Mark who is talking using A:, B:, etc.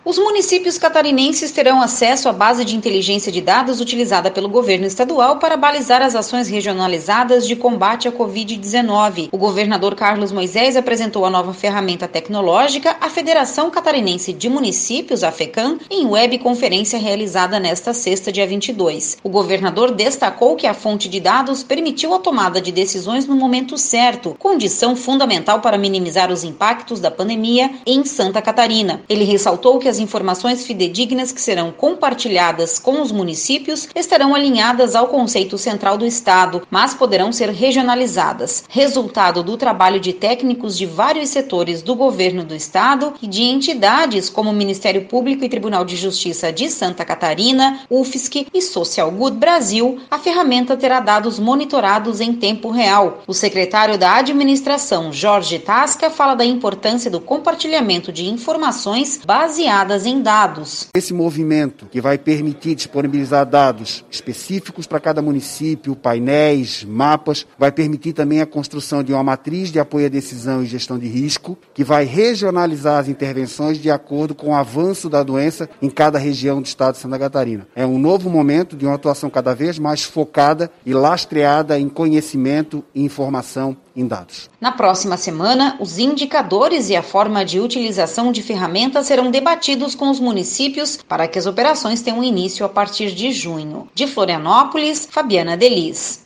A: Os municípios catarinenses terão acesso à base de inteligência de dados utilizada pelo governo estadual para balizar as ações regionalizadas de combate à Covid-19. O governador Carlos Moisés apresentou a nova ferramenta tecnológica à Federação Catarinense de Municípios, a FECAM, em webconferência realizada nesta sexta, dia 22. O governador destacou que a fonte de dados permitiu a tomada de decisões no momento certo, condição fundamental para minimizar os impactos da pandemia em Santa Catarina. Ele ressaltou que as informações fidedignas que serão compartilhadas com os municípios estarão alinhadas ao conceito central do Estado, mas poderão ser regionalizadas, resultado do trabalho de técnicos de vários setores do governo do Estado e de entidades como o Ministério Público e Tribunal de Justiça de Santa Catarina, UFSC e Social Good Brasil. A ferramenta terá dados monitorados em tempo real. O secretário da Administração, Jorge Tasca, fala da importância do compartilhamento de informações baseadas em dados.
B: Esse movimento que vai permitir disponibilizar dados específicos para cada município, painéis, mapas, vai permitir também a construção de uma matriz de apoio à decisão e gestão de risco, que vai regionalizar as intervenções de acordo com o avanço da doença em cada região do estado de Santa Catarina. É um novo momento de uma atuação cada vez mais focada e lastreada em conhecimento e informação em dados.
A: Na próxima semana, os indicadores e a forma de utilização de ferramentas serão debatidos com os municípios para que as operações tenham início a partir de junho. De Florianópolis, Fabiana Delis.